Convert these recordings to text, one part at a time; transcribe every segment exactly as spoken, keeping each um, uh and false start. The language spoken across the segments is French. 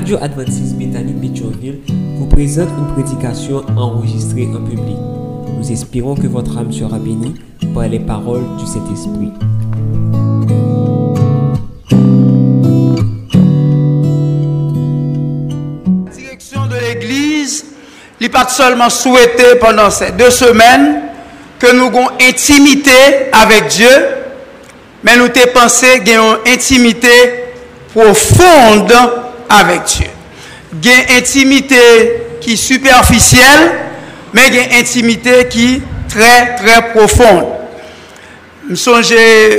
Radio Adventiste Bethany Pétionville vous présente une prédication enregistrée en public. Nous espérons que votre âme sera bénie par les paroles du Saint-Esprit. La direction de l'Église n'est pas seulement souhaité pendant ces deux semaines que nous ayons intimité avec Dieu, mais nous avons pensé qu'il y a une intimité profonde avec Dieu. Il y a une intimité qui est superficielle, mais il y a une intimité qui est très, très profonde. Je songe,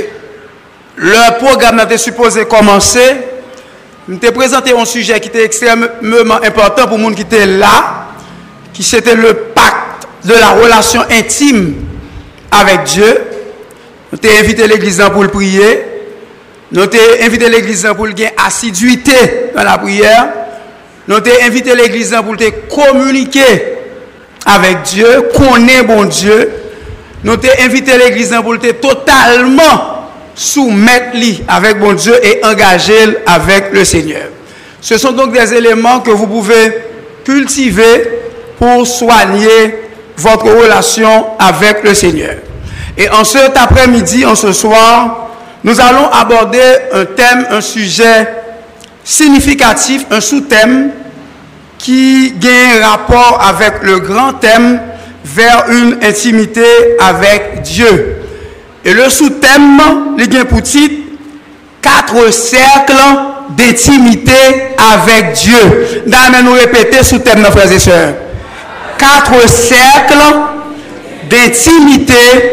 le programme était supposé commencer. Je t'ai présenté un sujet qui était extrêmement important pour les gens qui étaient là, qui c'était le pacte de la relation intime avec Dieu. Nous t'ai invité l'église pour le prier. Nous t'ai invité l'église pour le gain assiduité dans la prière. Nous t'ai invité l'église pour te communiquer avec Dieu, connaître bon Dieu. Nous t'ai invité l'église pour te totalement soumettre avec bon Dieu et engager avec le Seigneur. Ce sont donc des éléments que vous pouvez cultiver pour soigner votre relation avec le Seigneur. Et en cet après-midi, en ce soir, nous allons aborder un thème, un sujet significatif, un sous-thème qui a un rapport avec le grand thème vers une intimité avec Dieu. Et le sous-thème, il a pour titre quatre cercles d'intimité avec Dieu. D'ailleurs, nous répéter sous-thème, mes frères et sœurs. Quatre cercles d'intimité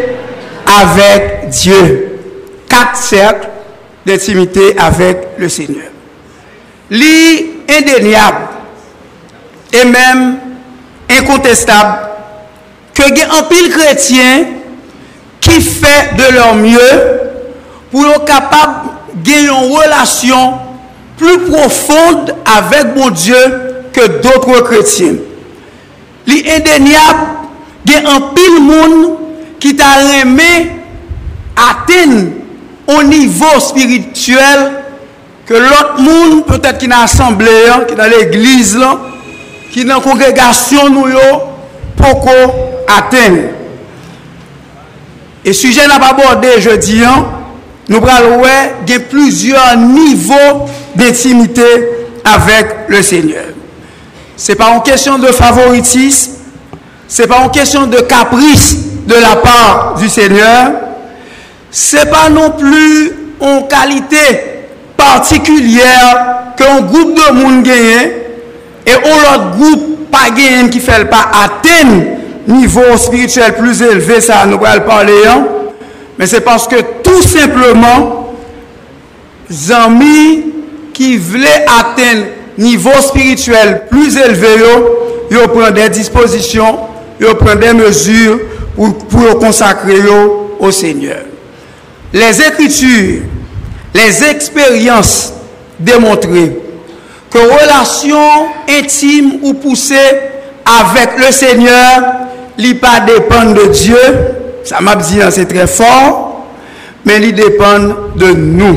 avec Dieu. Quatre cercles d'intimité avec le Seigneur. L'indéniable et même incontestable que il y a un pile chrétien qui fait de leur mieux pour être capable de gagner une relation plus profonde avec mon Dieu que d'autres chrétiens. L'indéniable, il y a un pile monde qui t'a aimé atteindre au niveau spirituel que l'autre monde, peut-être qui est dans l'assemblée, qui est dans l'église, qui est dans la congrégation, nous, pour atteindre. Et sujet n'a pas abordé jeudi, nous allons voir qu'il y a plusieurs niveaux d'intimité avec le Seigneur. Ce n'est pas une question de favoritisme, ce n'est pas une question de caprice de la part du Seigneur, ce n'est pas non plus une qualité particulière qu'un groupe de monde gagne et un autre groupe pas gagne qui fait pas atteindre niveau spirituel plus élevé, ça nous va le parler, hein? Mais c'est parce que tout simplement les amis qui voulaient atteindre niveau spirituel plus élevé, ils prennent des dispositions, ils prennent des mesures pour, pour consacrer au Seigneur. Les Écritures, les expériences démontrent que relation intime ou poussée avec le Seigneur, il pas dépend de Dieu, ça m'a dit c'est très fort, mais il dépend de nous.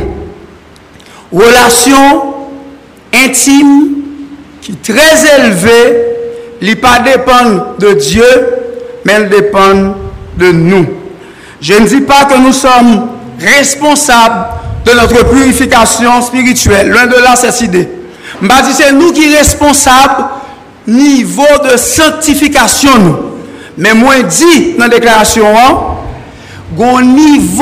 Relation intime qui est très élevée, il pas dépend de Dieu, mais elle dépend de nous. Je ne dis pas que nous sommes responsables de notre purification spirituelle. Loin de là, cette idée. Je dis c'est nous qui sommes responsables niveau de sanctification. Nous. Mais moi, dit dans la déclaration, un niveau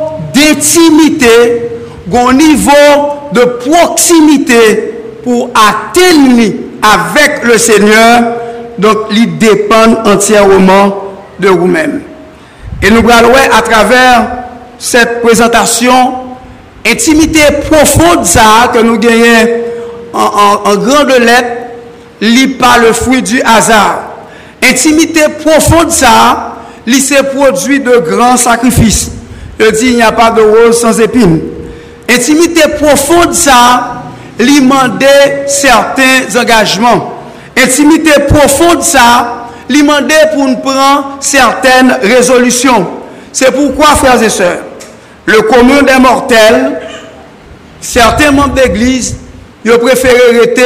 d'intimité, un niveau de proximité pour atteindre avec le Seigneur, donc il dépend entièrement de vous-même. Et nous allons à travers cette présentation, intimité profonde ça que nous gagnons en, en, en grande lettre, n'est pas le fruit du hasard. Intimité profonde ça, il se produit de grands sacrifices. Je dis il n'y a pas de rose sans épines. Intimité profonde ça, il demande certains engagements. Intimité profonde ça, il demande pour nous prendre certaines résolutions. C'est pourquoi, frères et sœurs, le commun des mortels, certains membres d'église, ils préfèrent rester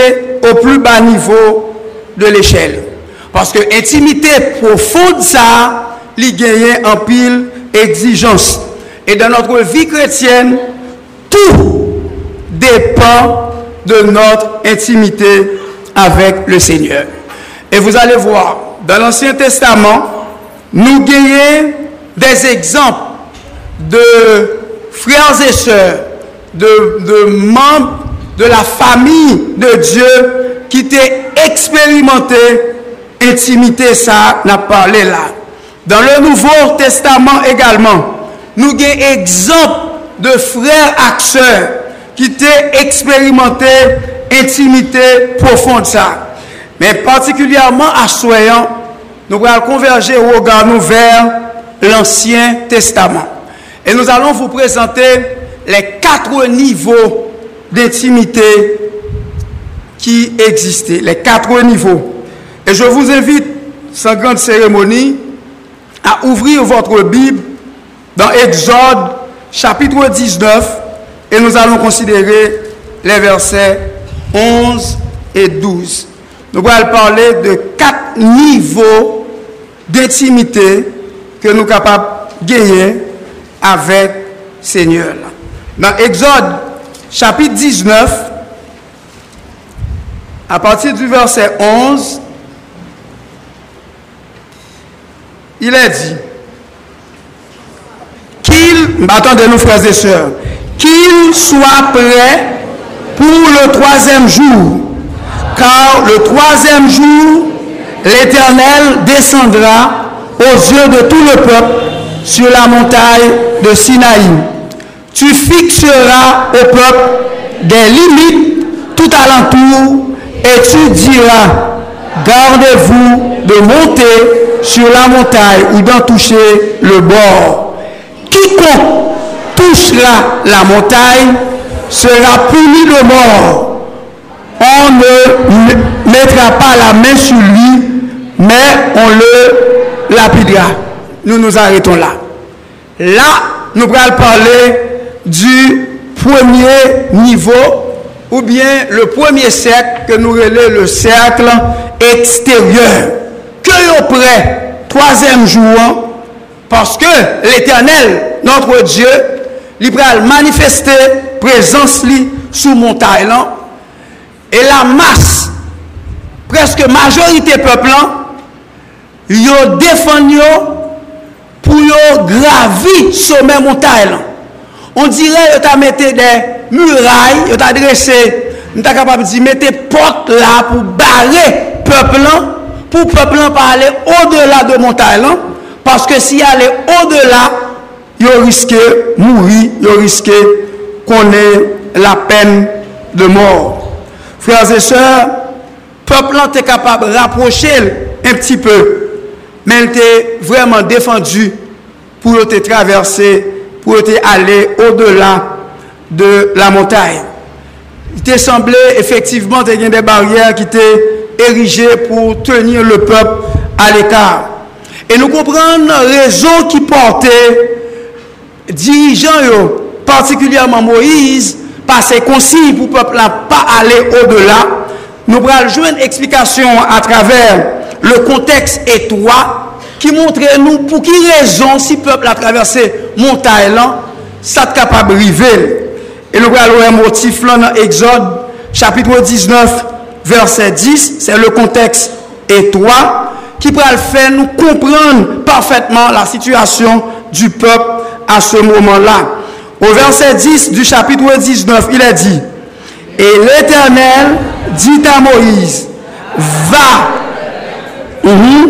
au plus bas niveau de l'échelle. Parce que intimité profonde, ça, il gagne en pile exigence. Et dans notre vie chrétienne, tout dépend de notre intimité avec le Seigneur. Et vous allez voir, dans l'Ancien Testament, nous gagnons des exemples de frères et sœurs, de, de membres de la famille de Dieu qui étaient expérimentés, intimité, ça n'a parlé là. Dans le Nouveau Testament également, nous avons exemple de frères et sœurs qui étaient expérimentés, intimité profonde ça. Mais particulièrement à Soyant, nous allons converger au regard nous vers l'Ancien Testament. Et nous allons vous présenter les quatre niveaux d'intimité qui existaient, les quatre niveaux. Et je vous invite, sans grande cérémonie, à ouvrir votre Bible dans Exode chapitre dix-neuf et nous allons considérer les versets onze et douze. Nous allons parler de quatre niveaux d'intimité que nous sommes capables de gagner avec le Seigneur. Dans Exode chapitre dix-neuf, à partir du verset onze, il est dit qu'il, attendez-nous frères et sœurs, qu'il soit prêt pour le troisième jour, car le troisième jour, l'Éternel descendra aux yeux de tout le peuple sur la montagne de Sinaï. Tu fixeras au peuple des limites tout alentour et tu diras, gardez-vous de monter sur la montagne ou d'en toucher le bord. Quiconque touchera la montagne sera puni de mort. On ne mettra pas la main sur lui, mais on le lapidera. Nous nous arrêtons là. Là, nous allons parler du premier niveau, ou bien le premier cercle que nous relève le cercle extérieur. Que au près, troisième jour, parce que l'Éternel, notre Dieu, il va manifester présence li sous montagne. Et la masse, presque majorité peuple, ils ont défendu pour gravir sommet montagne. On dirait qu'ils ont mis des murailles, ils ont dressé, ils sont capables de dire, mettez porte là pour barrer peuple, pour le peuple pas aller au-delà de montagne. Parce que s'il allait au-delà, il risquait de mourir, il risquait qu'on ait la peine de mort. Frères et sœurs, le peuple était capable de rapprocher un petit peu, mais il était vraiment défendu pour te traverser, pour te aller au-delà de la montagne. Il te semblait effectivement qu'il y a des barrières qui étaient érigées pour tenir le peuple à l'écart. Et nous comprenons la raison qui portait dirigeants, particulièrement Moïse, par ses consignes pour le peuple ne pas aller au-delà. Nous allons jouer une explication à travers le contexte étroit qui montre nous pour qui raison si le peuple a traversé montagne, ça est capable de arriver. Et nous allons un motif là dans Exode chapitre dix-neuf, verset dix, c'est le contexte étroit qui va le faire nous comprendre parfaitement la situation du peuple à ce moment-là. Au verset dix du chapitre dix-neuf, il est dit, et l'Éternel dit à Moïse, va. Mm-hmm.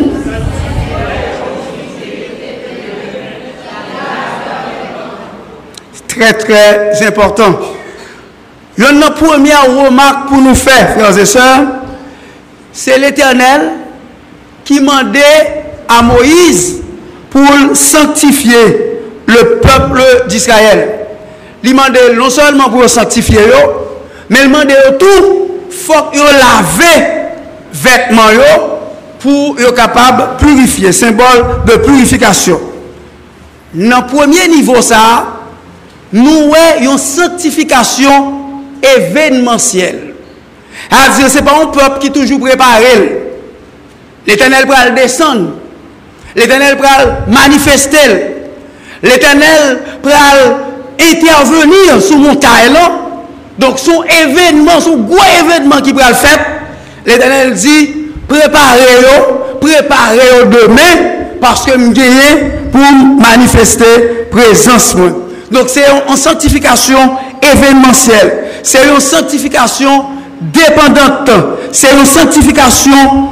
Très très important. Il y a une première remarque pour nous faire, frères et sœurs, c'est l'Éternel qui demandait à Moïse pour sanctifier le peuple d'Israël. Il demandait non seulement pour sanctifier, mais il demandait tout, il faut qu'il lave vêtements pour être capable de purifier, symbole de purification. Dans le premier niveau, ça, nous avons une sanctification événementielle. C'est-à-dire, ce n'est pas un peuple qui toujours préparé. L'Éternel va le descendre. L'Éternel va le manifester. L'Éternel va intervenir sur mon montagne. Donc, son événement, son gros événement qui va le faire, l'Éternel dit, préparez-vous, préparez-vous demain, parce que je viens pour manifester présence. Donc, c'est une sanctification événementielle. C'est une sanctification dépendante. C'est une sanctification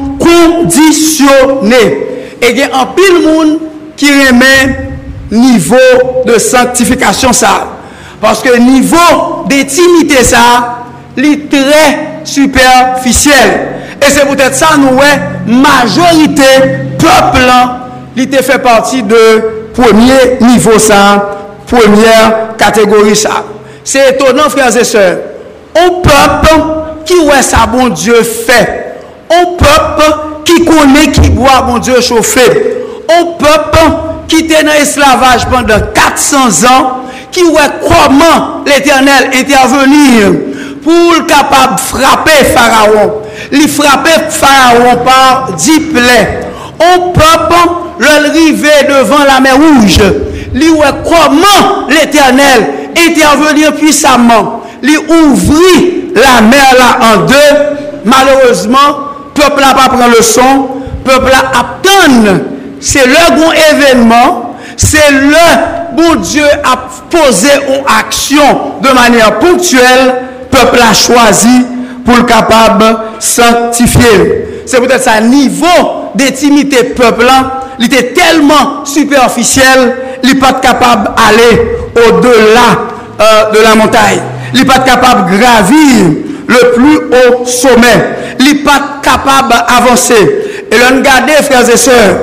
conditionnée. Et il y a un pile monde qui remet niveau de sanctification ça. Parce que niveau d'intimité ça, est très superficiel. Et c'est peut-être ça, nous, majorité, peuple, il fait partie de premier niveau ça, première catégorie ça. C'est étonnant, frères et sœurs. Un peuple qui ouais ça, bon Dieu fait. Un peuple qui connaît, qui boit, bon Dieu chauffé. Un peuple qui était dans l'esclavage pendant quatre cents ans, qui ouais comment l'Éternel intervenir pour le capable de frapper Pharaon. Il frappait Pharaon par dix plaies. Un peuple, l'arrivée devant la mer rouge. Il ouais comment l'Éternel intervenir puissamment. Il ouvrit la mer là en deux. Malheureusement, le peuple n'a pas pris le son. Le peuple a attend. C'est le bon événement. C'est le bon Dieu a posé une action de manière ponctuelle. Le peuple a choisi pour le capable de sanctifier. C'est peut-être ça, niveau d'intimité peuple, il était tellement superficiel, il n'est pas capable d'aller au-delà euh, de la montagne. Il n'est pas capable de gravir le plus haut sommet. Il n'est pas capable d'avancer. Et l'on regarde, frères et sœurs,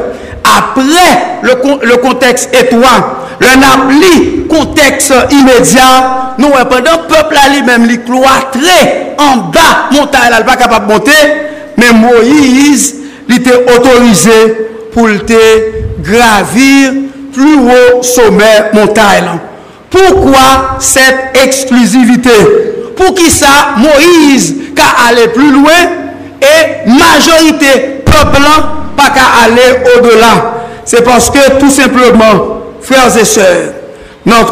après le, le contexte étroit, l'on appli contexte immédiat, nous, pendant le peuple lui-même, il cloîtré en bas, montagne, il n'est pas capable de monter, mais Moïse, il était autorisé pour te gravir plus haut sommet montagne. Pourquoi cette exclusivité? Pour qui ça, Moïse, qu'à aller plus loin, et majorité peuple, pas qu'à aller au-delà. C'est parce que tout simplement, frères et sœurs, notre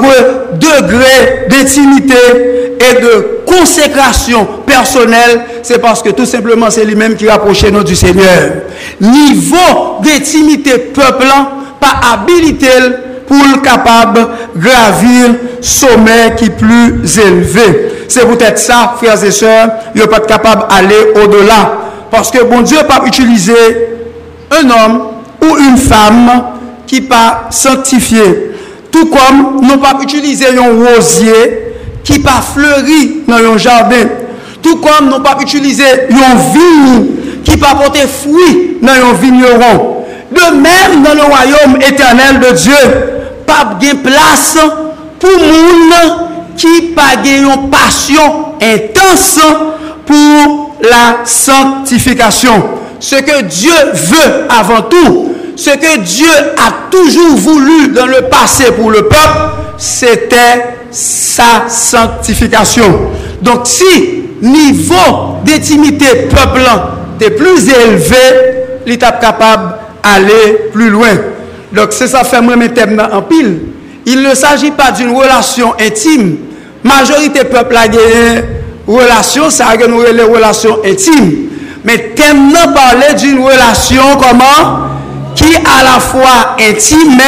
degré d'intimité et de consécration personnelle, c'est parce que tout simplement c'est lui-même qui rapprochait nous du Seigneur. Niveau d'intimité peuple, pas habilité pour le capable de gravir sommet qui est plus élevé. C'est peut-être ça, frères et sœurs, il n'est pas capable d'aller au-delà. Parce que bon Dieu n'a pas utilisé un homme ou une femme qui n'est pas sanctifié. Tout comme nous pas utiliser un rosier qui n'est pas fleuri dans un jardin. Tout comme nous pas utiliser une vigne qui n'est pas porter fruit dans un vigneron. De même, dans le royaume éternel de Dieu, pas de place pour monde qui pas une passion intense pour la sanctification. Ce que Dieu veut avant tout, ce que Dieu a toujours voulu dans le passé pour le peuple, c'était sa sanctification. Donc si niveau d'intimité peuple est plus élevé, il est capable d'aller plus loin. Donc c'est ça fait moi mes thèmes en pile. Il ne s'agit pas d'une relation intime. Majorité peuple a gagné relation, ça a gagné les relations intimes. Mais thème n'a parlé d'une relation comment qui à la fois intime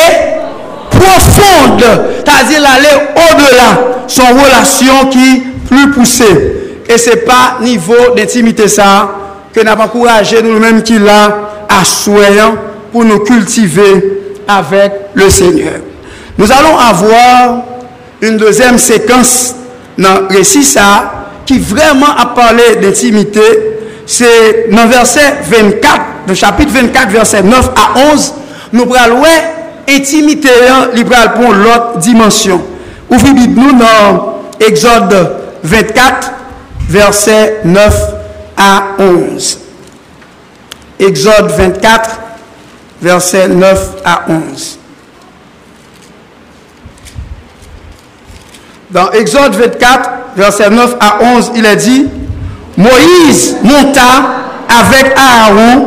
et profonde, c'est-à-dire aller au-delà, son relation qui est plus poussée. Et ce n'est pas niveau d'intimité ça que nous avons encouragé nous-mêmes qui l'a à soyant pour nous cultiver avec le Seigneur. Nous allons avoir une deuxième séquence dans le récit ça qui vraiment a parlé d'intimité. C'est dans verset vingt-quatre, le chapitre vingt-quatre, verset neuf à onze, nous prenons intimité, nous prenons l'autre dimension. Ouvrez nous dans Exode vingt-quatre, verset neuf à onze. Exode vingt-quatre, verset neuf à onze. Dans Exode vingt-quatre, verset neuf à onze, il est dit: Moïse monta avec Aaron,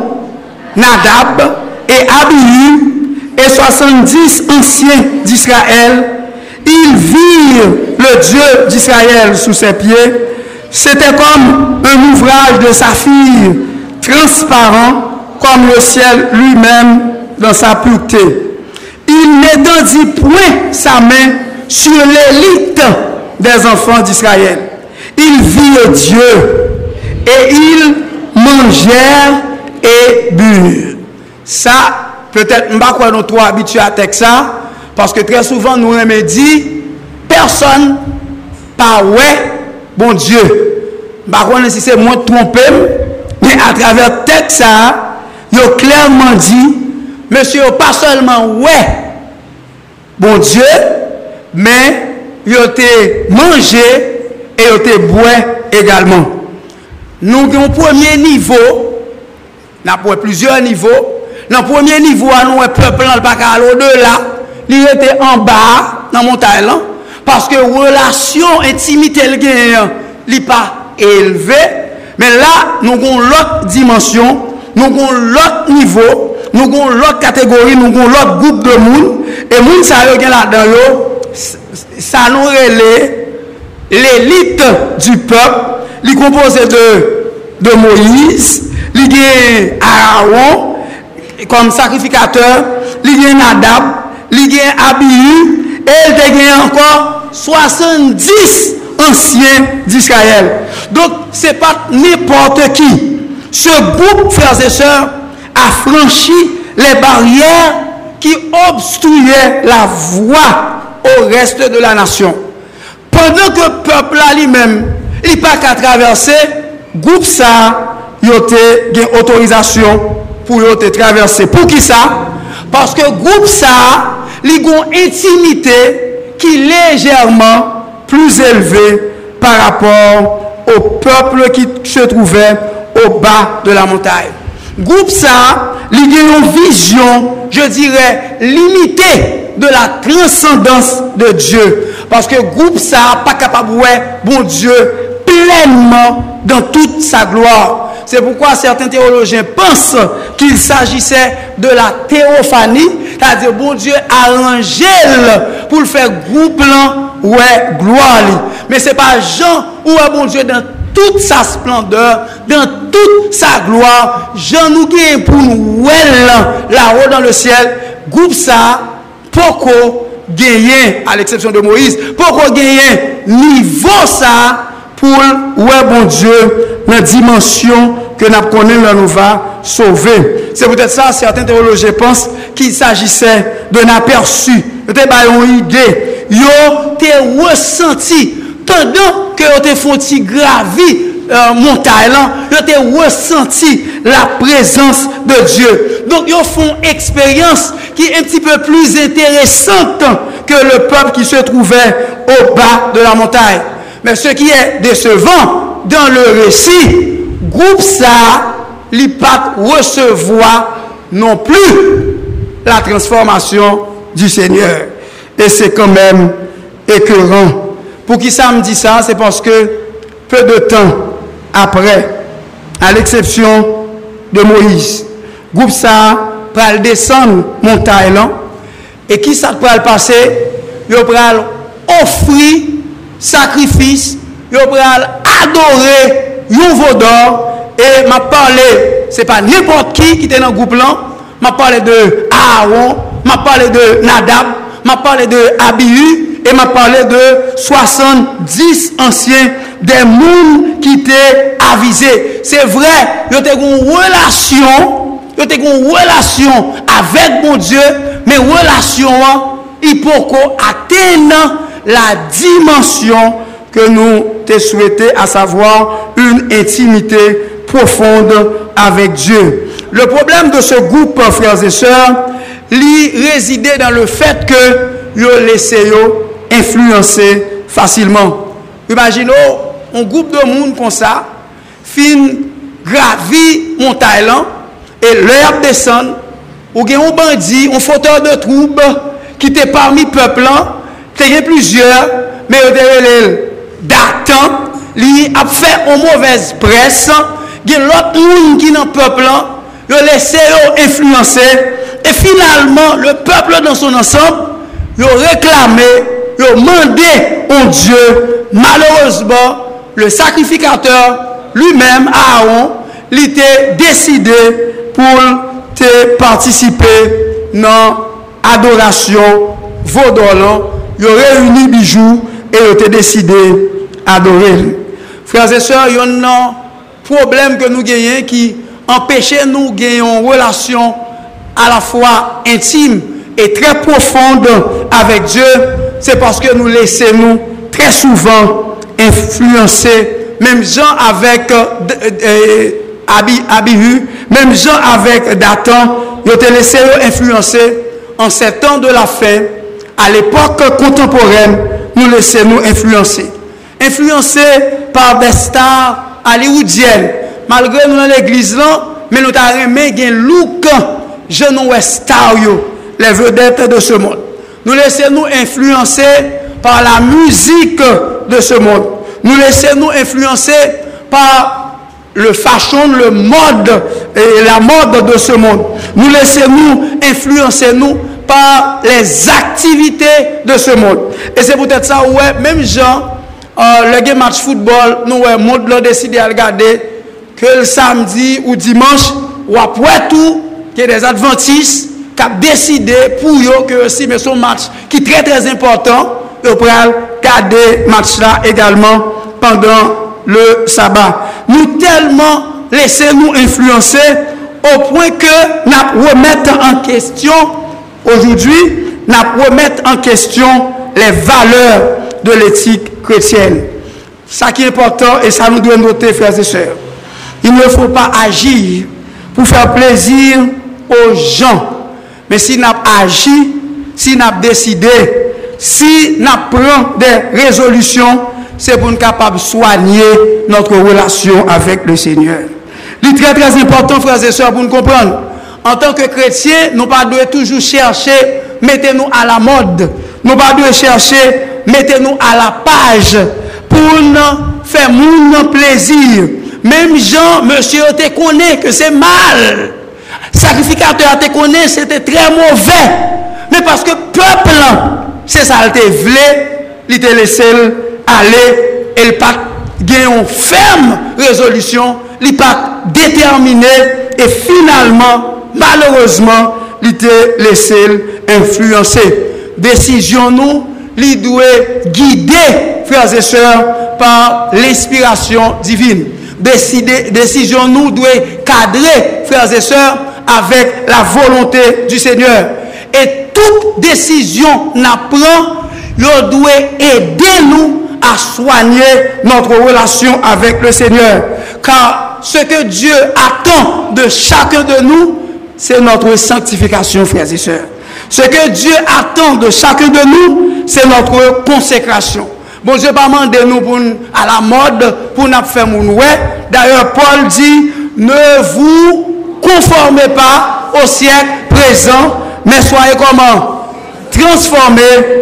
Nadab et Abihu et soixante-dix anciens d'Israël. Ils virent le Dieu d'Israël sous ses pieds. C'était comme un ouvrage de saphir, transparent comme le ciel lui-même dans sa pureté. Il n'étendit point sa main sur l'élite des enfants d'Israël. Ils virent Dieu et ils mangèrent et burent. Ça, peut-être, je ne sais pas nous trop habitués à ça, parce que très souvent nous aimons dire, personne pas ouais, bon Dieu. Je ne sais pas si c'est moi trompé, mais à travers le texte, il a clairement dit, monsieur, pas seulement ouais, bon Dieu, mais il a mangé et il a boire également. Nous avons un premier niveau, nous avons plusieurs niveaux. Dans le premier niveau, nous avons un peuple dans le bac à l'au-delà, il était en bas, dans la montagne, parce que la relation, intimité, il n'est pas élevé. Mais là, nous avons l'autre dimension, nous avons l'autre niveau, nous avons l'autre catégorie, nous avons l'autre groupe de monde. Et les gens qui sont là-dedans, ça nous relève l'élite du peuple, il est composé de, de Moïse, il y a Aaron comme sacrificateur, il y a Nadab, il y a Abihu, et il y a encore soixante-dix anciens d'Israël. Donc, ce n'est pas n'importe qui. Ce groupe, frères et sœurs, a franchi les barrières qui obstruaient la voie au reste de la nation. Pendant que le peuple là lui-même, il n'a pas qu'à traverser, le groupe ça, il a une autorisation pour traverser. Pour qui ça? Parce que le groupe ça, il a une intimité qui est légèrement plus élevée par rapport au peuple qui se trouvait au bas de la montagne. Le groupe ça, il a une vision, je dirais, limitée de la transcendance de Dieu. Parce que le groupe ça n'est pas capable de voir bon Dieu pleinement dans toute sa gloire. C'est pourquoi certains théologiens pensent qu'il s'agissait de la théophanie, c'est-à-dire bon Dieu arrangé pour le faire groupe là, ouais, gloire. Mais ce n'est pas Jean ou bon Dieu dans toute sa splendeur, dans toute sa gloire. Jean nous gagne pour nous là-haut dans le ciel. Groupe ça, pourquoi gagner, à l'exception de Moïse, pourquoi gagner niveau ça pour ouais bon Dieu dans la dimension que nous connaissons nous va sauver. C'est peut-être ça, certains théologiens pensent qu'il s'agissait d'un aperçu, peut-être une idée, ils ont ressenti pendant que vous avez fait gravi euh, montagne, vous avez ressenti la présence de Dieu. Donc, ils font une expérience qui est un petit peu plus intéressante que le peuple qui se trouvait au bas de la montagne. Mais ce qui est décevant dans le récit, groupe ça, il pas recevoir non plus la transformation du Seigneur. Et c'est quand même écœurant. Pour qui ça me dit ça, c'est parce que peu de temps après, à l'exception de Moïse, groupe ça va descendre montagne là, et qui ça va passer, il va offrir sacrifice, il va adorer un veau d'or, et m'a parlé, c'est pas n'importe qui qui était dans le groupe là, m'a parlé de Aaron, m'a parlé de Nadab, m'a parlé de Abihu, et m'a parlé de soixante-dix anciens des mondes qui étaient avisés. C'est vrai, il y a une relation, il y a une relation avec mon Dieu, mais relation, il faut atteindre la dimension que nous te souhaitons, à savoir une intimité profonde avec Dieu. Le problème de ce groupe, frères et sœurs, il résidait dans le fait que ils laissé influencer facilement. Imaginez un groupe de monde comme ça, fin gravi montagne et l'herbe descend, ou bien un bandit, un fauteur de troubles qui était parmi le peuple, il y a plusieurs, mais il y a Dathan, li a fait une mauvaise presse, il y a l'autre monde qui dans le peuple, il a laissé influencer, et finalement, le peuple dans son ensemble, il a réclamé, il a demandé au Dieu, malheureusement, le sacrificateur lui-même, Aaron, il était décidé pour te participer dans l'adoration vaudolant. Il a réuni bijoux et il a décidé d'adorer. Frères et sœurs, il y a un problème que nous gagnons qui empêche nous de gagner une relation à la fois intime et très profonde avec Dieu. C'est parce que nous laissons très souvent influencer, même gens avec euh, euh, Abihu, même gens avec Dathan, ils ont laissé influencer en ces temps de la fin, à l'époque contemporaine, nous laissons influencer. Influencés par des stars hollywoodiennes. Malgré nous dans l'église là, mais nous avons aimé un look, je nous star, les vedettes de ce monde. Nous laissons nous influencer par la musique de ce monde. Nous laissons nous influencer par le fashion, le mode et la mode de ce monde. Nous laissons nous influencer nous par les activités de ce monde. Et c'est peut-être ça, ouais, même gens, euh, le game match football, nous, ouais, monde l'a décidé à regarder que le samedi ou dimanche, ou après tout, qu'il y a des adventistes qui ont décidé pour eux que aussi, mais son match qui est très très important, ils pourront garder le match là également pendant le sabbat. Nous tellement laissez-nous influencer au point que nous remettons en question aujourd'hui, nous remettons en question les valeurs de l'éthique chrétienne. Ça qui est important et ça nous doit noter, frères et sœurs. Il ne faut pas agir pour faire plaisir aux gens. Mais si nous agissons, si nous décidons, si nous prenons des résolutions, c'est pour nous capables de soigner notre relation avec le Seigneur. C'est très très important, frères et sœurs, pour nous comprendre. En tant que chrétiens, nous ne devons pas toujours chercher, mettez-nous à la mode. Nous ne devons pas chercher, mettez-nous à la page pour nous faire mon plaisir. Même Jean, monsieur, te connaît que c'est mal. Sacrificateur te connaît, c'était très mauvais. Mais parce que peuple, c'est ça, il te voulait, il te laissé aller, et il pas une ferme résolution, il pas déterminé, et finalement, malheureusement, il te laissé influencer. Décision nous, il doit guider, frères et sœurs, par l'inspiration divine. Décider, décision nous doit cadrer, frères et sœurs, avec la volonté du Seigneur. Et toute décision nous prend, il doit aider nous à soigner notre relation avec le Seigneur. Car ce que Dieu attend de chacun de nous, c'est notre sanctification, frères et sœurs. Ce que Dieu attend de chacun de nous, c'est notre consécration. Bon Dieu pas demandé nous pour à la mode pour nous faire mon ouais. D'ailleurs Paul dit ne vous conformez pas au siècle présent, mais soyez comment transformés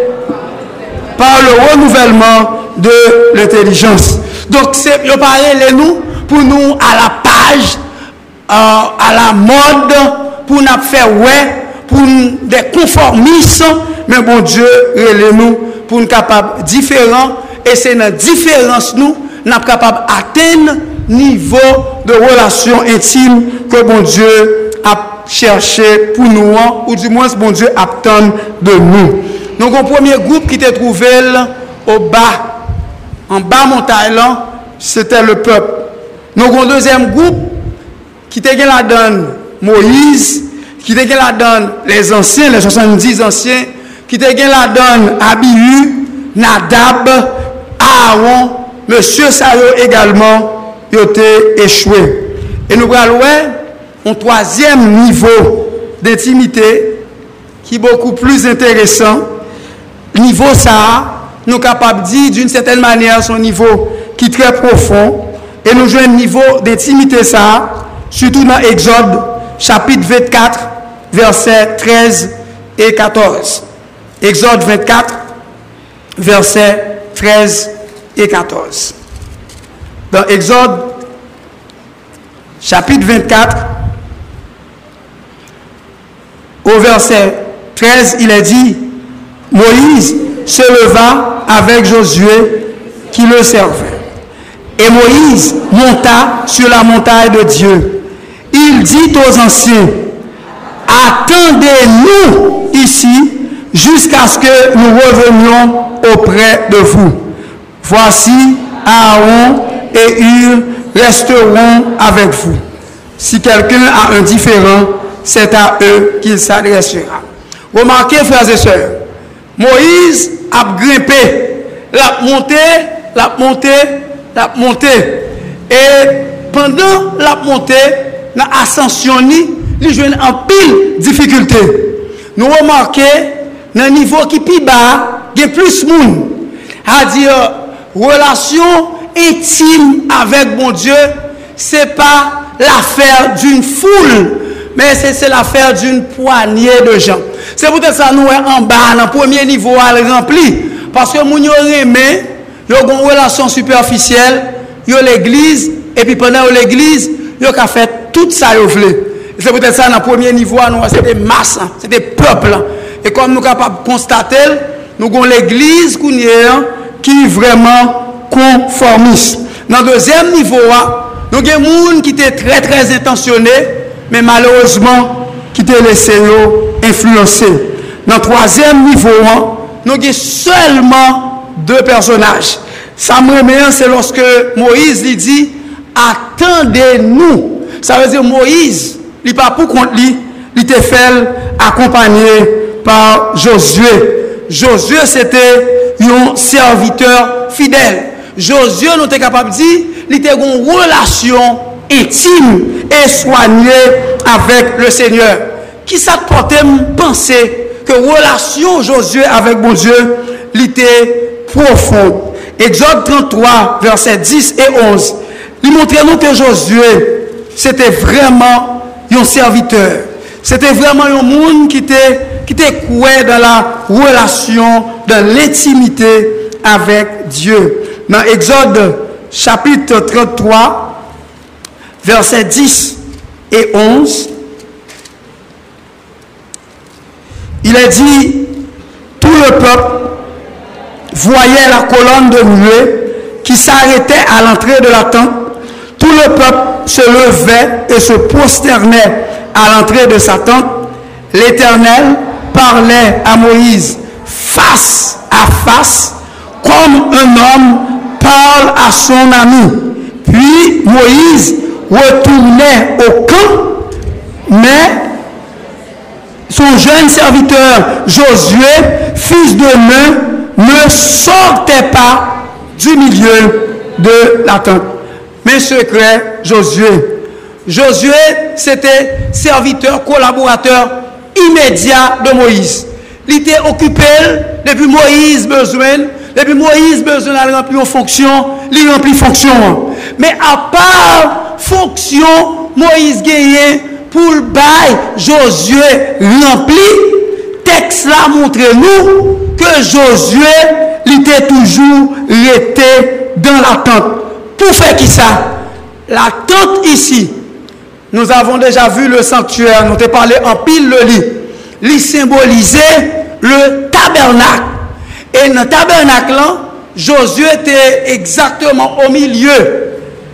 par le renouvellement de l'intelligence. Donc c'est le parler nous pour nous à la page, euh, à la mode pour nous faire ouais, pour des conformistes, mais bon Dieu relève nous pour nous capables différents, et c'est dans la différence nous nous sommes capables d'atteindre niveau de relation intime que bon Dieu a cherché pour nous, ou du moins bon Dieu attend de nous. Donc un premier groupe qui était trouvé au bas, en bas montagne, c'était le peuple. Donc un deuxième groupe qui était la donne Moïse, qui était la donne les anciens, les soixante-dix anciens, qui était la donne Abihu, Nadab, Aaron, Monsieur Sayo également, ils ont échoué. Et nous allons un troisième niveau d'intimité qui est beaucoup plus intéressant. Niveau ça, nous sommes capables de dire d'une certaine manière son niveau qui est très profond. Et nous jouons un niveau d'intimité ça, surtout dans Exode, chapitre vingt-quatre, versets treize et quatorze. Exode vingt-quatre, versets treize et quatorze. Dans Exode, chapitre vingt-quatre, au verset treize, il est dit, Moïse se leva avec Josué qui le servait. Et Moïse monta sur la montagne de Dieu. Il dit aux anciens, attendez-nous ici jusqu'à ce que nous revenions auprès de vous. Voici Aaron et Hur resteront avec vous. Si quelqu'un a un différend, c'est à eux qu'il s'adressera. Remarquez, frères et sœurs, Moïse a grimpé, l'a monté, l'a monté, l'a monté. Et pendant la montée, l'ascension, il joue en pile difficulté. Nous remarquons, dans un niveau qui est plus bas, il y a plus de monde. C'est-à-dire, relation intime avec mon Dieu, ce n'est pas l'affaire d'une foule, mais c'est l'affaire d'une poignée de gens. C'est peut-être ça nous est en bas, dans le premier niveau, à le rempli. Parce que nous avons aimé, nous avons une relation superficielle, nous avons l'église, et puis pendant l'église, nous avons fait tout ça, nous voulons. C'est peut-être ça, dans le premier niveau, c'est des masses, c'est des peuples. Et comme nous sommes capables de constater, nous avons l'église qui est vraiment conformiste. Dans le deuxième niveau, nous avons des gens qui étaient très très intentionnés, mais malheureusement, qui étaient laissés influencer. Dans le troisième niveau, nous avons seulement deux personnages. Ça me remet, c'est lorsque Moïse lui dit, attendez-nous. Ça veut dire Moïse, il n'est pas pour compte lui, il était fait accompagné par Josué. Josué, c'était un serviteur fidèle. Josué, nous était capable de dire, il était une relation intime et soignée avec le Seigneur. Qui ça te portait penser que relation Josué avec mon Dieu, il était profonde. Exode trente-trois, versets dix et onze, il montrait nous que Josué, c'était vraiment un serviteur. C'était vraiment un monde qui était qui était coué dans la relation, dans l'intimité avec Dieu. Dans Exode chapitre trente-trois, versets dix et onze, il est dit, tout le peuple voyait la colonne de nuée qui s'arrêtait à l'entrée de la tente. Tout le peuple se levait et se prosternait à l'entrée de sa tente. L'Éternel parlait à Moïse face à face, comme un homme parle à son ami. Puis Moïse retournait au camp, mais son jeune serviteur Josué, fils de Nun, ne sortait pas du milieu de la tente. Mais secret, Josué. Josué, c'était serviteur, collaborateur immédiat de Moïse. Il était occupé depuis Moïse besoin, depuis Moïse besoin de remplir une fonction, il remplit fonction. Mais à part fonction, Moïse gagnait pour le bail, Josué rempli. Texte là montre nous que Josué il était toujours resté dans la tente. Pour faire qui ça? La tente ici, nous avons déjà vu le sanctuaire, nous avons parlé en pile le lit. Il symbolisait le tabernacle. Et dans le tabernacle, Josué était exactement au milieu.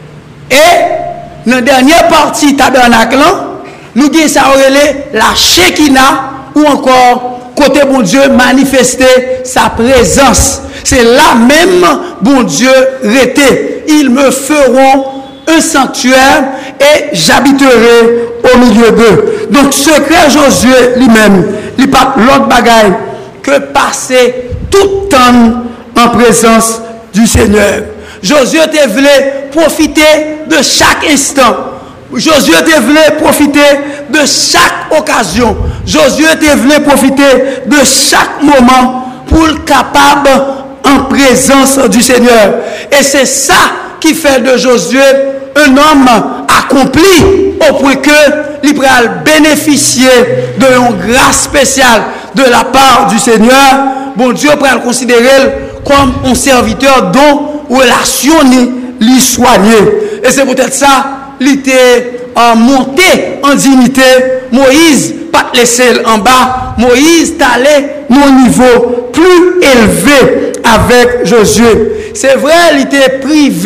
Et dans la dernière partie du tabernacle, nous avons ça la Shekinah, ou encore côté bon Dieu manifester sa présence. C'est là même bon Dieu rétait. Ils me feront un sanctuaire et j'habiterai au milieu d'eux. Donc secret Josué lui-même, il n'y a pas l'autre bagaille que passer tout temps en présence du Seigneur. Josué te voulait profiter de chaque instant. Josué te voulait profiter de chaque occasion. Josué te voulait profiter de chaque moment pour être capable en présence du Seigneur. Et c'est ça qui fait de Josué un homme accompli au point que il pourra bénéficier de une grâce spéciale de la part du Seigneur. Bon Dieu pourra le considérer comme un serviteur dont relation lui soigner. Et c'est peut-être ça, il était en montée en dignité. Moïse, pas laissé en bas. Moïse est allé à un niveau plus élevé avec Josué. C'est vrai, il était privé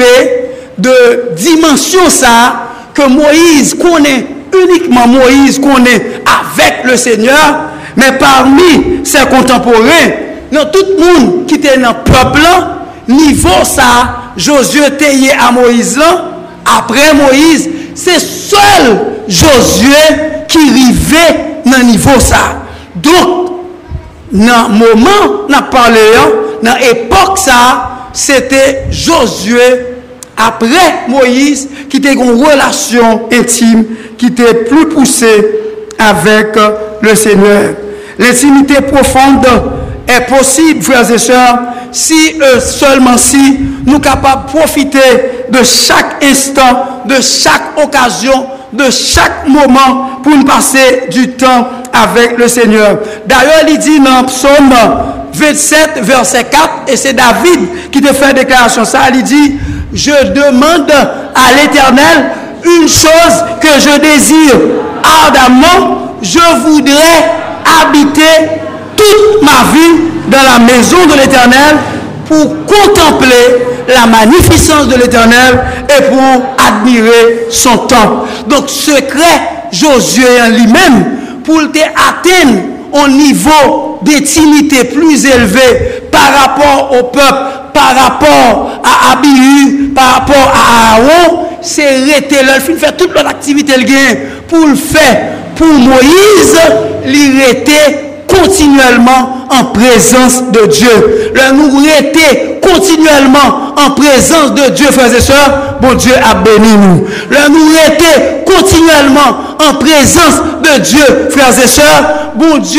de dimension ça, que Moïse connaît, uniquement Moïse connaît avec le Seigneur, mais parmi ses contemporains, dans tout le monde qui était dans le peuple, niveau ça, Josué était à Moïse là, après Moïse, c'est seul Josué qui arrivait dans le niveau ça. Donc, dans le moment, on a parlé, dans l'époque ça, c'était Josué, après Moïse, qui était une relation intime, qui était plus poussée avec le Seigneur. L'intimité profonde est possible, frères et sœurs, si euh, seulement si nous sommes capables de profiter de chaque instant, de chaque occasion, de chaque moment pour nous passer du temps avec le Seigneur. D'ailleurs, il dit dans Psaume vingt-sept, verset quatre, et c'est David qui te fait déclaration ça, il dit, je demande à l'Éternel une chose que je désire ardemment, je voudrais habiter toute ma vie dans la maison de l'Éternel pour contempler la magnificence de l'Éternel et pour admirer son temple. Donc, secret Josué en lui-même, pour te atteindre un niveau d'intimité plus élevé par rapport au peuple, par rapport à Abihu, par rapport à Aaron, c'est arrêter leur fin faire toute leur activité pour le faire. Pour Moïse, il était continuellement en présence de Dieu. Le nous était continuellement en présence de Dieu, frères et sœurs, bon Dieu a béni nous. Le nous était continuellement en présence de Dieu, frères et sœurs, bon Dieu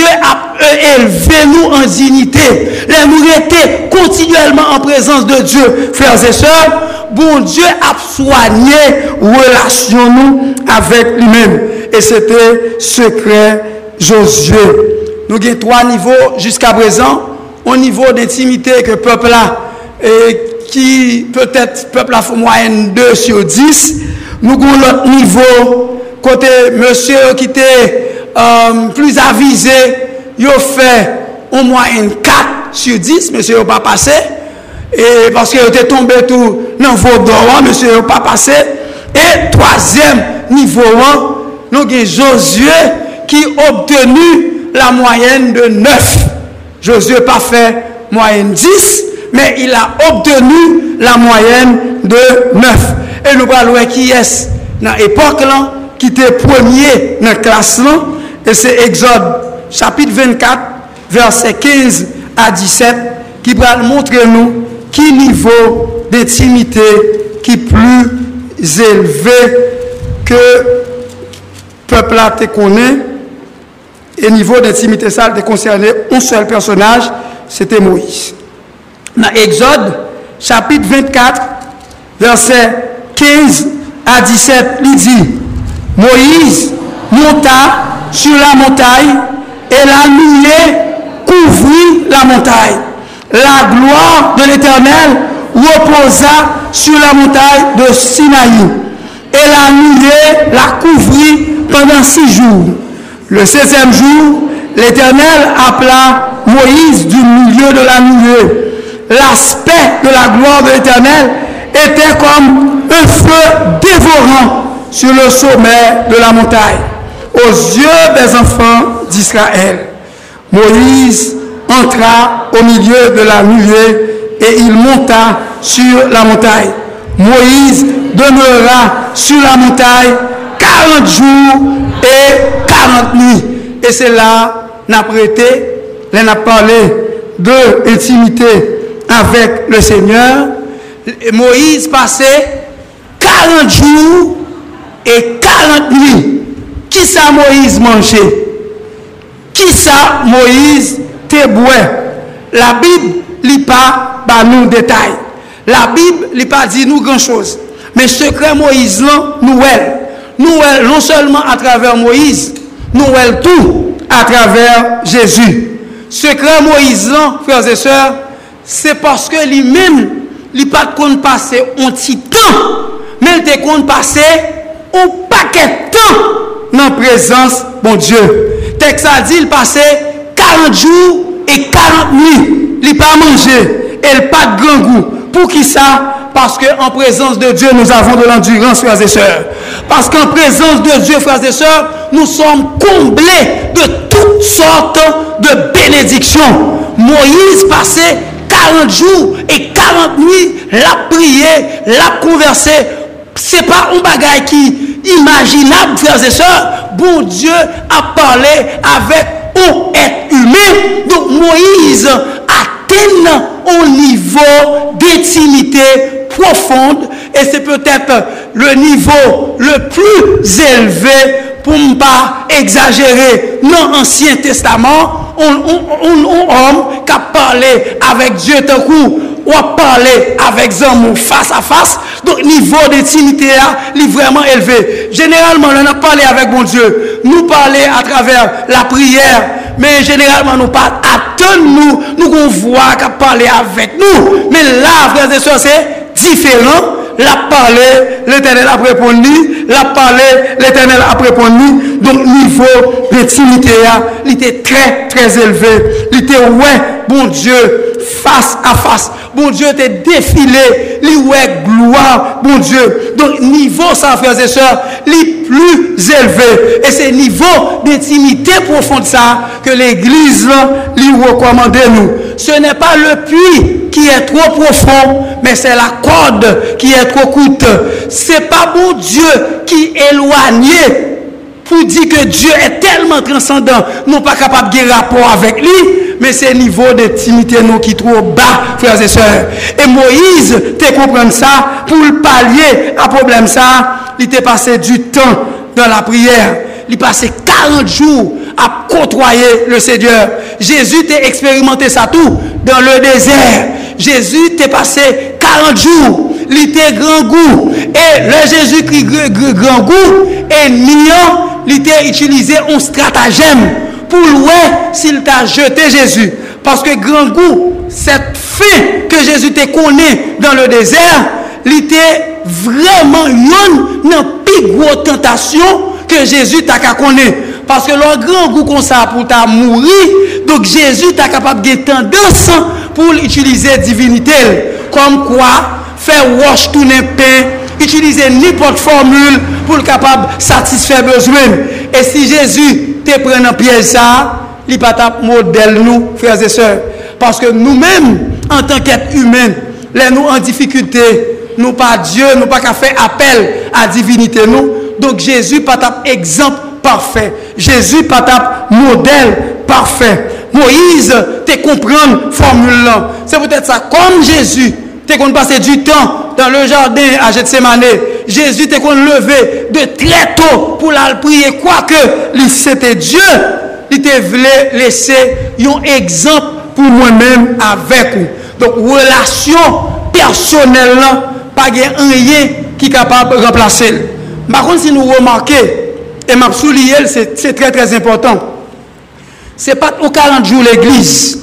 a élevé nous en dignité. Le nous était continuellement en présence de Dieu, frères et sœurs, bon Dieu a soigné relation nous avec lui-même. Et c'était secret Josué. Nous avons trois niveaux jusqu'à présent. Au niveau d'intimité que le peuple a, et qui peut-être le peuple a fait moyenne deux sur dix. Nous avons l'autre niveau, côté monsieur qui était euh, plus avisé, il a fait au moyenne quatre sur dix, monsieur n'a pas passé. Et parce qu'il était tombé tout dans vos droits, monsieur n'a pas passé. Et troisième niveau, nous avons Josué qui a obtenu la moyenne de neuf. Josué n'a pas fait moyenne dix, mais il a obtenu la moyenne de neuf. Et nous allons voir qui est dans l'époque là, qui était premier dans la classe là, et c'est Exode chapitre vingt-quatre, verset quinze à dix-sept, qui va montrer nous qui niveau d'intimité qui est plus élevé que le peuple a te connaît. Et niveau d'intimité, ça a concerné un seul personnage, c'était Moïse. Dans Exode, chapitre vingt-quatre, verset quinze à dix-sept, il dit, Moïse monta sur la montagne et la nuée couvrit la montagne. La gloire de l'Éternel reposa sur la montagne de Sinaï. Et la nuée la couvrit pendant six jours. Le septième jour, l'Éternel appela Moïse du milieu de la nuée. L'aspect de la gloire de l'Éternel était comme un feu dévorant sur le sommet de la montagne, aux yeux des enfants d'Israël. Moïse entra au milieu de la nuée et il monta sur la montagne. Moïse demeura sur la montagne quarante jours et quarante nuits. Et c'est là qu'on a prêté, on a parlé de intimité avec le Seigneur. Moïse passait quarante jours et quarante nuits. Qui ça Moïse mangeait? Qui ça Moïse te boit? La Bible lit pas bah, nous détails. La Bible lit pas dit nous grand chose. Mais secret Moïse là, nous elle. Nous elle non seulement à travers Moïse, nous elle tout à travers Jésus. Secret Moïse là, frères et sœurs, c'est parce que lui-même il pas de compte passer un petit temps, mais il te compte passer un paquet de temps dans la présence bon Dieu. Texte a dit il passait quarante jours et quarante nuits, il pas manger, et il pas de grand goût. Pour qui ça? Parce qu'en présence de Dieu, nous avons de l'endurance, frères et sœurs. Parce qu'en présence de Dieu, frères et sœurs, nous sommes comblés de toutes sortes de bénédictions. Moïse passait quarante jours et quarante nuits, l'a prié, l'a conversé. Ce n'est pas un bagage qui est imaginable, frères et sœurs. Bon Dieu a parlé avec un être humain. Donc Moïse atteint un niveau d'intimité profonde, et c'est peut-être le niveau le plus élevé, pour ne pas exagérer, dans l'Ancien Testament, on, on, on, on homme qui a parlé avec Dieu d'un coup, ou a parlé avec Zamou face à face. Donc niveau d'intimité est vraiment élevé. Généralement, on a parlé avec bon Dieu, nous parler à travers la prière, mais généralement nous pas attendre nous, nous qu'on voit qu'à parler avec nous. Mais là, frères et sœurs, c'est différent. La parlé, l'Éternel a répondu, la parlé, l'Éternel a répondu. Donc niveau d'intimité il était très très élevé. Il était ouais, bon Dieu, face à face. Bon Dieu t'a défilé, il ouais gloire, bon Dieu. Donc niveau ça, frères et sœurs, les plus élevé. Et c'est niveau d'intimité profonde ça que l'Église lui recommande nous. Ce n'est pas le puits qui est trop profond, mais c'est la corde qui est trop courte. C'est pas bon Dieu qui est éloigné pour dire que Dieu est tellement transcendant, nous pas capable de rapport avec lui, mais c'est le niveau d'intimité nous qui est trop bas, frères et sœurs. Et Moïse, tu comprends ça, pour le pallier à problème ça, il t'a passé du temps dans la prière. Il passé quarante jours à côtoyer le Seigneur. Jésus t'a expérimenté ça tout dans le désert. Jésus t'a passé quarante jours. Il t'a grand goût. Et le Jésus qui grand goût, et niant, il t'a utilisé un stratagème pour voir s'il t'a jeté Jésus. Parce que grand goût, cette fin que Jésus t'a connu dans le désert, il était vraiment une plus grosse tentation que Jésus t'a connu. Parce que leur grand goût comme ça pour ta mourir, donc Jésus t'a capable de tendance pour utiliser divinité. Comme quoi, faire wash tourner pain, utiliser n'importe formule pour capable satisfaire besoin. Et si Jésus te prend en piège ça, il pas ta modèle nous, frères et sœurs. Parce que nous-mêmes, en tant qu'être humain, les nous en difficulté, nous pas Dieu, nous pas qu'à faire appel à divinité nous. Donc Jésus pas ta exemple parfait. Jésus pas ta modèle parfait. Moïse te comprendre formule là. C'est peut-être ça. Comme Jésus te qu'on passer du temps dans le jardin à Gethsemane, Jésus te qu'on lever de très tôt pour la prier, quoique c'était Dieu, il te voulait laisser un exemple pour moi-même avec vous. Donc relation personnelle là, pas rien qui est capable de remplacer. Par contre, si nous remarquons, et m'a souligné, c'est très très important. Ce n'est pas au quarante jours l'église.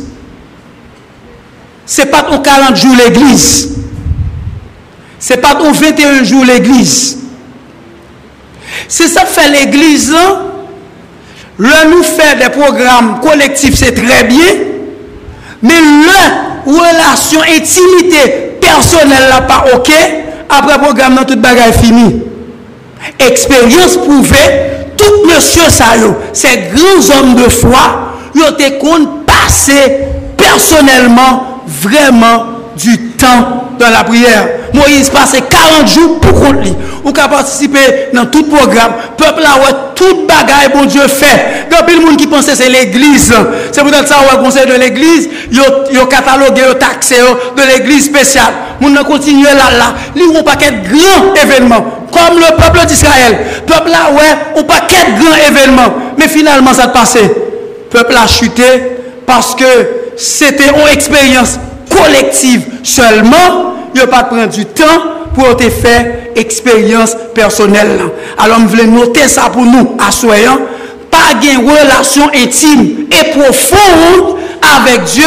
Ce n'est pas au quarante jours l'église. Ce n'est pas au vingt et un jours l'église. C'est ça fait l'église. Le nous faire des programmes collectifs, c'est très bien. Mais la relation, intimité personnelle, là, pas OK. Après le programme, tout le bagage est fini. Expérience prouvée, tout monsieur ça yo, ces grands hommes de foi, ils ont compte passer personnellement vraiment du temps dans la prière. Moïse passait quarante jours pour compte lui. Ou qu'à participer dans tout programme. Peuple là ouais tout bagaille bon Dieu fait. Il y a plein de monde qui pense que c'est l'église. C'est peut-être ça ouais conseil de l'église, yo yo catalogué yo taxé de l'église spéciale. Moun continuer là là, li un paquet de grands événements comme le peuple d'Israël. Peuple là ouais un paquet de grands événements, mais finalement ça passé. Peuple a chuté parce que c'était une expérience collective seulement. Il n'a pas pris du temps pour te faire expérience personnelle. Alors, je voulais noter ça pour nous, assoyant, pas une relation intime et profonde avec Dieu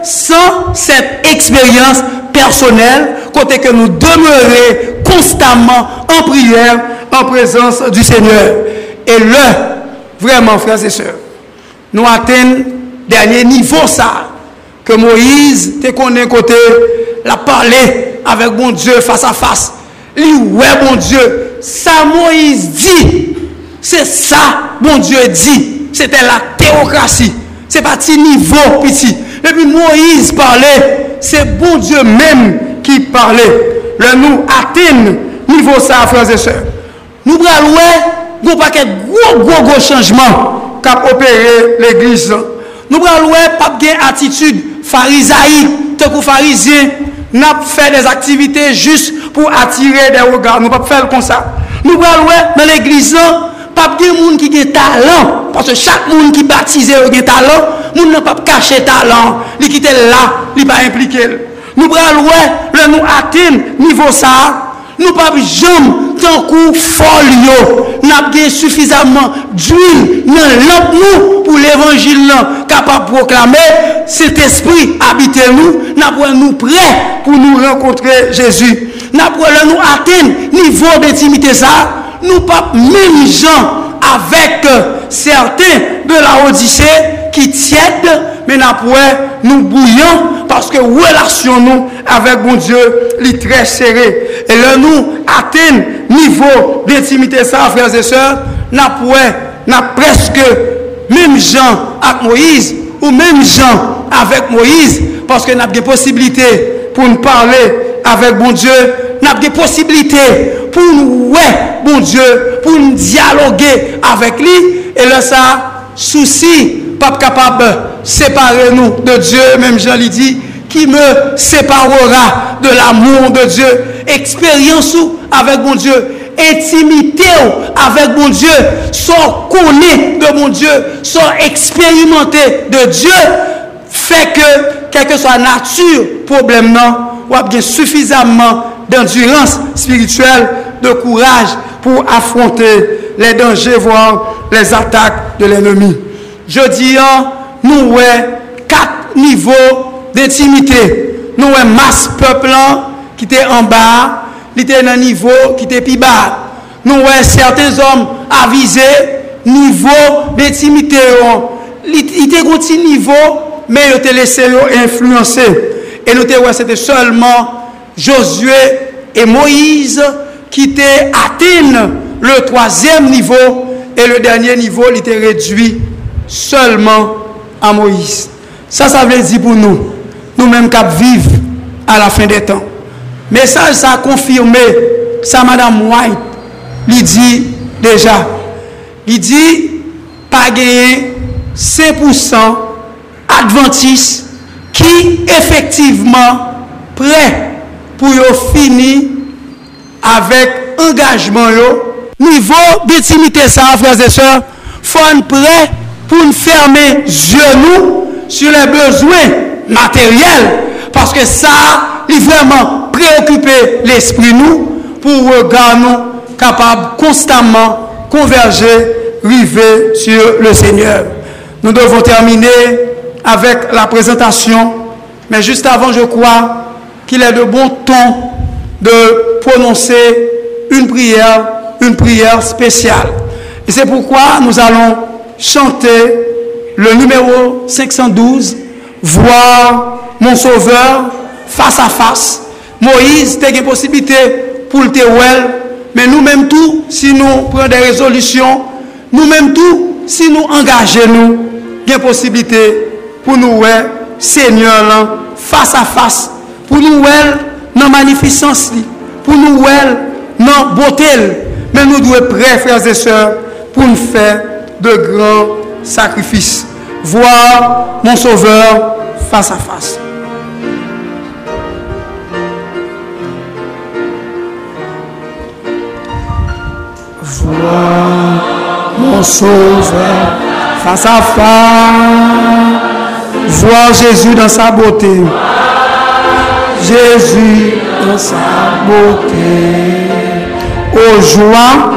sans cette expérience personnelle, côté que nous demeurons constamment en prière, en présence du Seigneur. Et là, vraiment, frères et sœurs, nous atteignons dernier niveau ça, que Moïse te connaît côté, la parler avec bon Dieu face à face. Lui, ouais, bon Dieu, ça Moïse dit, c'est ça, bon Dieu dit. C'était la théocratie. C'est pas petit niveau petit. Et puis Moïse parlait, c'est bon Dieu même qui parlait. Le nous atteignons niveau ça, frères et sœurs. Nous allons voir un paquet de gros, gros, gros changements qu'a opéré l'église. Nous allons voir pas de attitude pharisaïque, tant que pharisien, n'a fait des activités juste pour attirer des regards. Nous ne pouvons pas faire comme ça. Nous allons voir dans l'église, pas de monde qui a talent. Parce que chaque monde qui baptisé a un talent, nous ne pouvons pas cacher talent. Il quitte là, il pas impliqué. Nous allons voir, le nous atteindre niveau ça. Nous ne pouvons jamais, tant que folio, nous avons suffisamment d'huile dans lampe pour l'évangile capable de proclamer. Cet esprit habite nous, nous avons nous prêts pour nous rencontrer Jésus. Nous avons nous atteindre niveau d'intimité ça. Nous pas même gens avec certains de la Odyssée qui tièdent, mais nous nous bouillons parce que relation nous avec bon Dieu est très serrée. Et là nous atteignons niveau d'intimité ça, frères et sœurs, nous avons presque même gens avec Moïse ou même gens avec Moïse parce que nous avons des possibilités pour nous parler avec bon Dieu, nous avons des possibilités pour nous, ouais, bon Dieu, pour nous dialoguer avec lui. Et là, ça, souci, pas capable de séparer nous de Dieu, même Jean lui dit, qui me séparera de l'amour de Dieu. Expérience avec bon Dieu, intimité avec bon Dieu, soit connaît de mon Dieu, soit expérimenté de Dieu, fait que, quelle que soit la nature, problème non, ou a bien suffisamment d'endurance spirituelle, de courage pour affronter les dangers, voire les attaques de l'ennemi. Je dis, nous avons quatre niveaux d'intimité. Nous avons masse peuple qui était en bas, qui était dans un niveau qui était plus bas. Nous avons certains hommes avisés, niveau d'intimité. Il était un petit niveau, mais ils étaient laissés influencer. Et nous avons c'était seulement Josué et Moïse qui étaient atteints le troisième niveau et le dernier niveau il était réduit seulement à Moïse. Ça, ça veut dire pour nous, nous-mêmes qui vivons à la fin des temps. Mais ça, ça a confirmé, ça Madame White, lui dit déjà, il dit, pas gagner cinq pour cent adventistes qui effectivement prêts pour finir avec engagement yo, niveau d'intimité ça, frères et sœurs, faut être prêt pour nous fermer genoux sur les besoins matériels, parce que ça, il vraiment préoccuper l'esprit nous pour regard nous capable constamment converger, river sur le Seigneur. Nous devons terminer avec la présentation, mais juste avant, je crois qu'il est de bon ton de prononcer une prière, une prière spéciale. Et c'est pourquoi nous allons chanter le numéro cinq cent douze, voir mon Sauveur face à face. Moïse, tu as une possibilité pour le terroir, mais nous-mêmes tout, si nous prenons des résolutions, nous-mêmes tout, si nous engageons, nous, il y a une possibilité pour nous, ouais, Seigneur, là, face à face, pour nous, ouais, dans la magnificence, pour nous, ouais, dans la beauté, mais nous devons être prêts, frères et sœurs, pour nous faire de grands sacrifices. Voir mon Sauveur face à face. Voir mon Sauveur face à face. Voir Jésus dans sa beauté. Jésus dans sa beauté. Aux joies,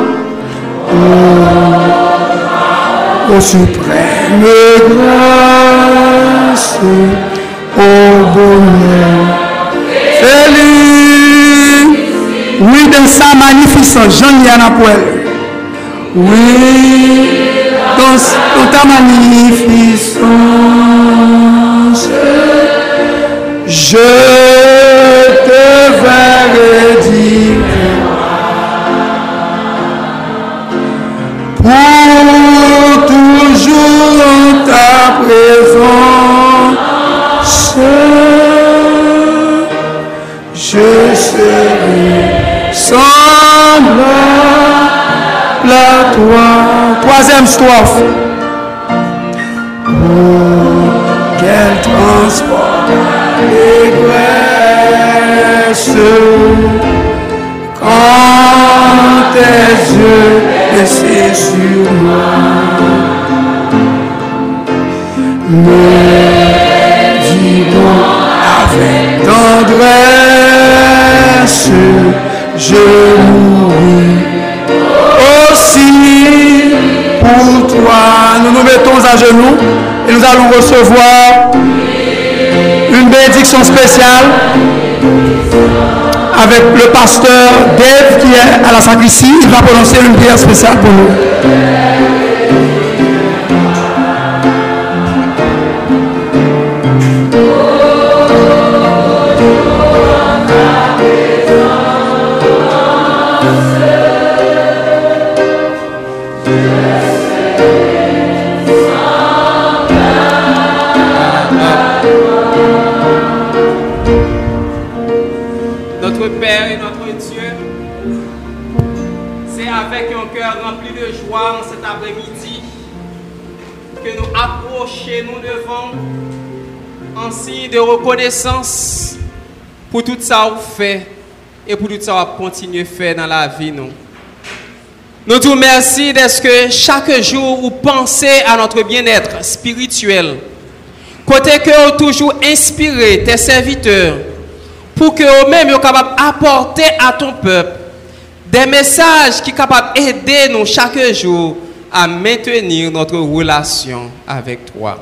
aux, aux suprêmes grâces, au bonheur. Félix, oui, dans sa magnificence, Jean-Yann Apouel. Oui, dans, dans ta magnificence, je te verrai dire pour toujours en ta présence, je serai semblable à toi. Troisième strophe. Oh, quel transport et grâce quand tes yeux laissent sur moi. Me dis donc avec tendresse, je mourrai aussi pour toi. Nous nous mettons à genoux et nous allons recevoir une bénédiction spéciale avec le pasteur Dave qui est à la sacristie. Il va prononcer une prière spéciale pour nous. Père et notre Dieu, c'est avec un cœur rempli de joie en cet après-midi que nous approchons devant en signe de reconnaissance pour tout ça qu'on fait et pour tout ça qu'on continue à faire dans la vie. Nous, nous te remercions d'être que chaque jour vous pensez à notre bien-être spirituel, côté que vous toujours inspiré tes serviteurs pour que eux-mêmes soient capables d'apporter à ton peuple des messages qui sont capables d'aider nous chaque jour à maintenir notre relation avec toi.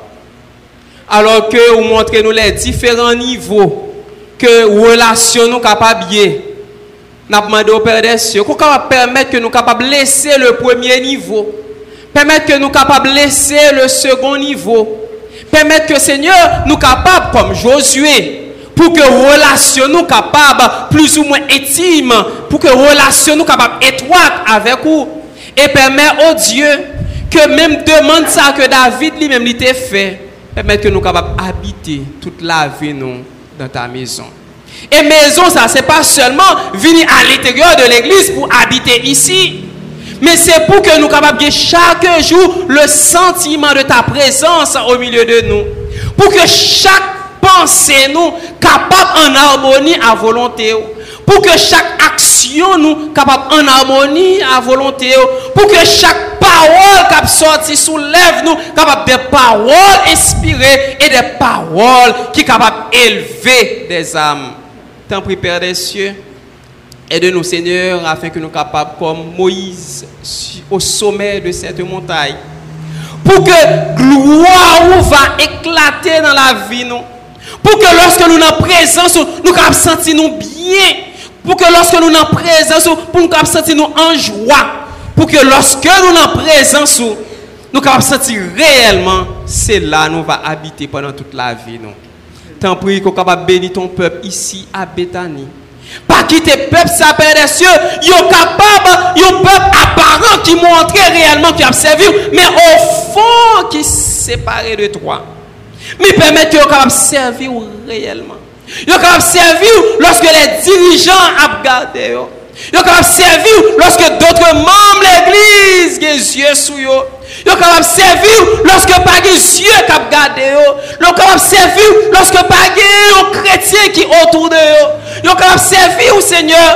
Alors que vous montrez nous les différents niveaux que relation nous capables de nous demandé au Père des cieux, qu'on capable permettre que nous capables de laisser le premier niveau, permettre que nous capables de laisser le second niveau, permettre que Seigneur nous capables comme Josué, pour que relation nous capable plus ou moins intime, pour que relation nous capable étroite avec vous, et permettre au Dieu que même demande ça que David lui-même lui t'a fait, permettre que nous capables habiter toute la vie nous dans ta maison. Et maison ça c'est pas seulement venir à l'intérieur de l'église pour habiter ici, mais c'est pour que nous capables de chaque jour le sentiment de ta présence au milieu de nous, pour que chaque pensée nous capable en harmonie à volonté, pour que chaque action nous capable en harmonie à volonté, pour que chaque parole qui sorti sous lèvres nous capable de paroles inspirées et des paroles qui capable élever des âmes. Tant prie Père des cieux, aide-nous Seigneur afin que nous capables comme Moïse au sommet de cette montagne, pour que gloire va éclater dans la vie nous. Pour que lorsque nous en présence, nous capable sentir nous bien. Pour que lorsque nous en présence, pour nous capable sentir nous en joie. Pour que lorsque nous en présence, nous capable sentir réellement, c'est là nous va habiter pendant toute la vie nous. Tant prie qu'on capable bénir ton peuple ici à Béthanie. Pas quitter peuple ça Père des cieux, yo capable, yo peuple apparent qui montre réellement qui a servi, mais au fond qui séparé de toi. Mais permettre que vous capable servir réellement. Vous capable servir lorsque les dirigeants ont regardé. Vous capable servir lorsque d'autres membres de l'église ont les yeux sur vous. Vous capable servir lorsque pas des yeux qui ont regardé. Vous capable servir lorsque pas des chrétiens qui autour de vous. Vous capable servir au Seigneur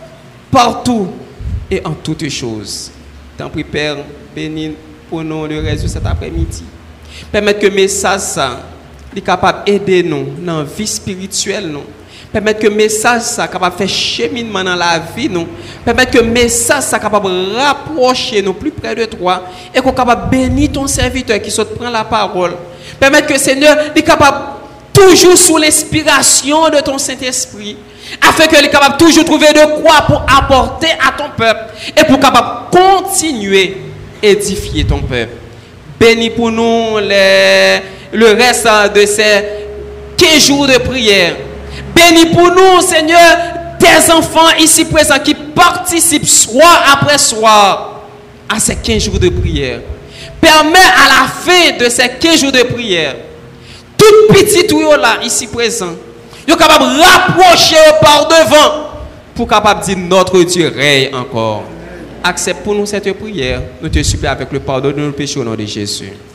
partout et en toutes choses. Tant pis Père, bénis pour nous le reste de cet après-midi. Permettre que le message ça est capable d'aider nous dans la vie spirituelle nous. Permettre que le message ça capable de faire cheminement dans la vie nous. Permettre que le message ça capable de rapprocher nous plus près de toi et qu'on capable bénir ton serviteur qui saute prend la parole. Permettre que le Seigneur est capable toujours sous l'inspiration de ton Saint-Esprit, afin que les capable toujours trouver de quoi pour apporter à ton peuple et pour capable continuer à édifier ton peuple. Bénis pour nous les, le reste de ces quinze jours de prière. Bénis pour nous, Seigneur, tes enfants ici présents qui participent soir après soir à ces quinze jours de prière. Permets à la fin de ces quinze jours de prière, tout petit tuyau là, ici présent, ils sont capables de rapprocher par devant pour capable dire notre Dieu règne encore. Accepte pour nous cette prière. Nous te supplions avec le pardon de nos péchés au nom de Jésus.